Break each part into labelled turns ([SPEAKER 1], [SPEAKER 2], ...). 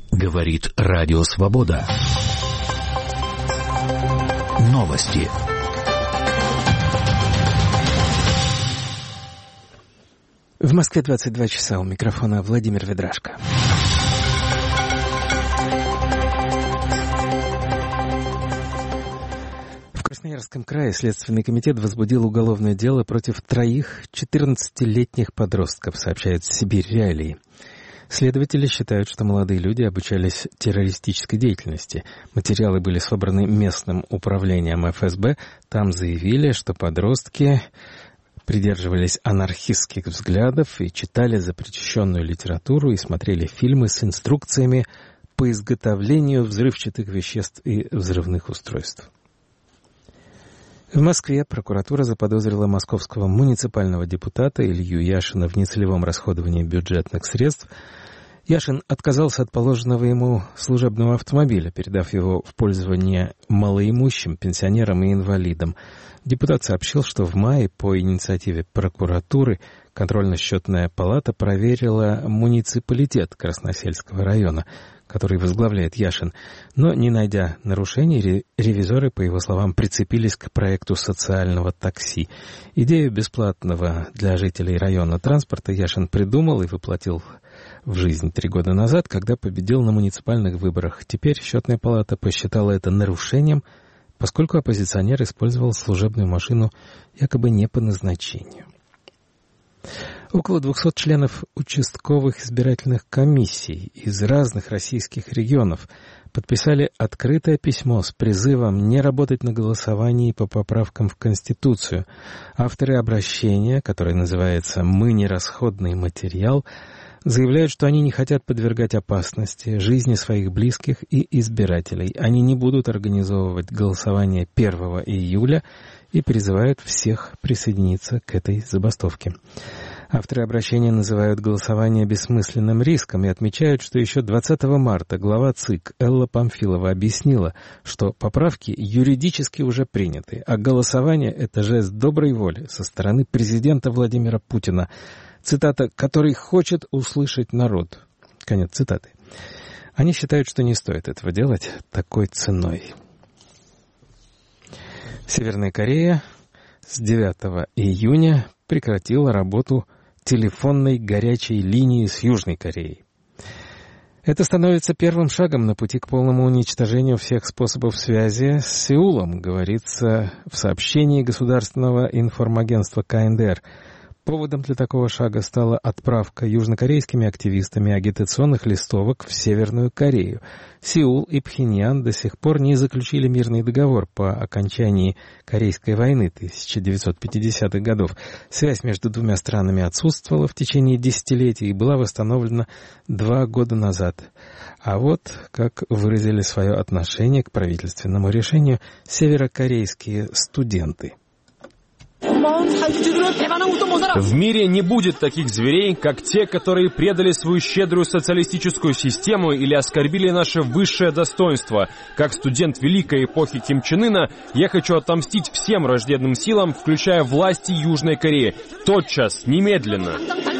[SPEAKER 1] Говорит Радио Свобода. Новости.
[SPEAKER 2] В Москве 22 часа. У микрофона Владимир Ведрашко. В Красноярском крае Следственный комитет возбудил уголовное дело против 3 14-летних подростков, сообщает Сибирь Реалии. Следователи считают, что молодые люди обучались террористической деятельности. Материалы были собраны местным управлением ФСБ. Там заявили, что подростки придерживались анархистских взглядов и читали запрещенную литературу и смотрели фильмы с инструкциями по изготовлению взрывчатых веществ и взрывных устройств. В Москве прокуратура заподозрила московского муниципального депутата Илью Яшина в нецелевом расходовании бюджетных средств. Яшин отказался от положенного ему служебного автомобиля, передав его в пользование малоимущим, пенсионерам и инвалидам. Депутат сообщил, что в мае по инициативе прокуратуры контрольно-счетная палата проверила муниципалитет Красносельского района, который возглавляет Яшин. Но, не найдя нарушений, ревизоры, по его словам, прицепились к проекту социального такси. Идею бесплатного для жителей района транспорта Яшин придумал и воплотил в жизнь 3 года назад, когда победил на муниципальных выборах. Теперь счетная палата посчитала это нарушением, поскольку оппозиционер использовал служебную машину якобы не по назначению. Около 200 членов участковых избирательных комиссий из разных российских регионов подписали открытое письмо с призывом не работать на голосовании по поправкам в Конституцию. Авторы обращения, которое называется «Мы не расходный материал», заявляют, что они не хотят подвергать опасности жизни своих близких и избирателей. Они не будут организовывать голосование 1 июля и призывают всех присоединиться к этой забастовке. Авторы обращения называют голосование бессмысленным риском и отмечают, что еще 20 марта глава ЦИК Элла Памфилова объяснила, что поправки юридически уже приняты, а голосование — это жест доброй воли со стороны президента Владимира Путина, цитата, «который хочет услышать народ». Конец цитаты. Они считают, что не стоит этого делать такой ценой. Северная Корея с 9 июня прекратила работу телефонной горячей линии с Южной Кореей. Это становится первым шагом на пути к полному уничтожению всех способов связи с Сеулом, говорится в сообщении государственного информагентства КНДР. Поводом для такого шага стала отправка южнокорейскими активистами агитационных листовок в Северную Корею. Сеул и Пхеньян до сих пор не заключили мирный договор по окончании Корейской войны 1950-х годов. Связь между двумя странами отсутствовала в течение десятилетий и была восстановлена 2 года назад. А вот как выразили свое отношение к правительственному решению северокорейские студенты.
[SPEAKER 3] В мире не будет таких зверей, как те, которые предали свою щедрую социалистическую систему или оскорбили наше высшее достоинство. Как студент великой эпохи Ким Чен Ына, я хочу отомстить всем враждебным силам, включая власти Южной Кореи. Тотчас, немедленно.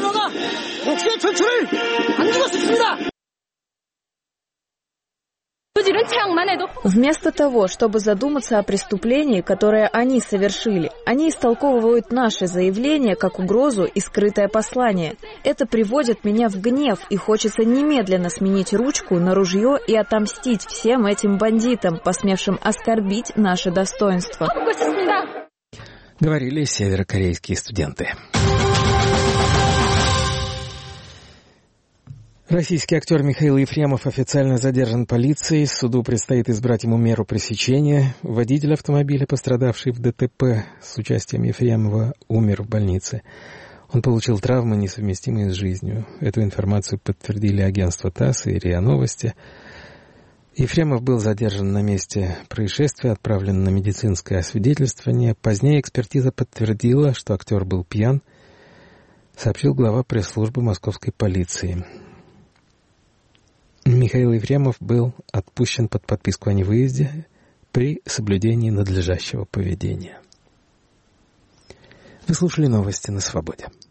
[SPEAKER 4] Вместо того, чтобы задуматься о преступлении, которое они совершили, они истолковывают наше заявление как угрозу и скрытое послание. Это приводит меня в гнев, и хочется немедленно сменить ручку на ружье и отомстить всем этим бандитам, посмевшим оскорбить наше достоинство.
[SPEAKER 2] Говорили северокорейские студенты. Российский актер Михаил Ефремов официально задержан полицией. Суду предстоит избрать ему меру пресечения. Водитель автомобиля, пострадавший в ДТП с участием Ефремова, умер в больнице. Он получил травмы, несовместимые с жизнью. Эту информацию подтвердили агентство ТАСС и РИА Новости. Ефремов был задержан на месте происшествия, отправлен на медицинское освидетельствование. Позднее экспертиза подтвердила, что актер был пьян, сообщил глава пресс-службы московской полиции. Михаил Ефремов был отпущен под подписку о невыезде при соблюдении надлежащего поведения. Вы слушали новости на Свободе.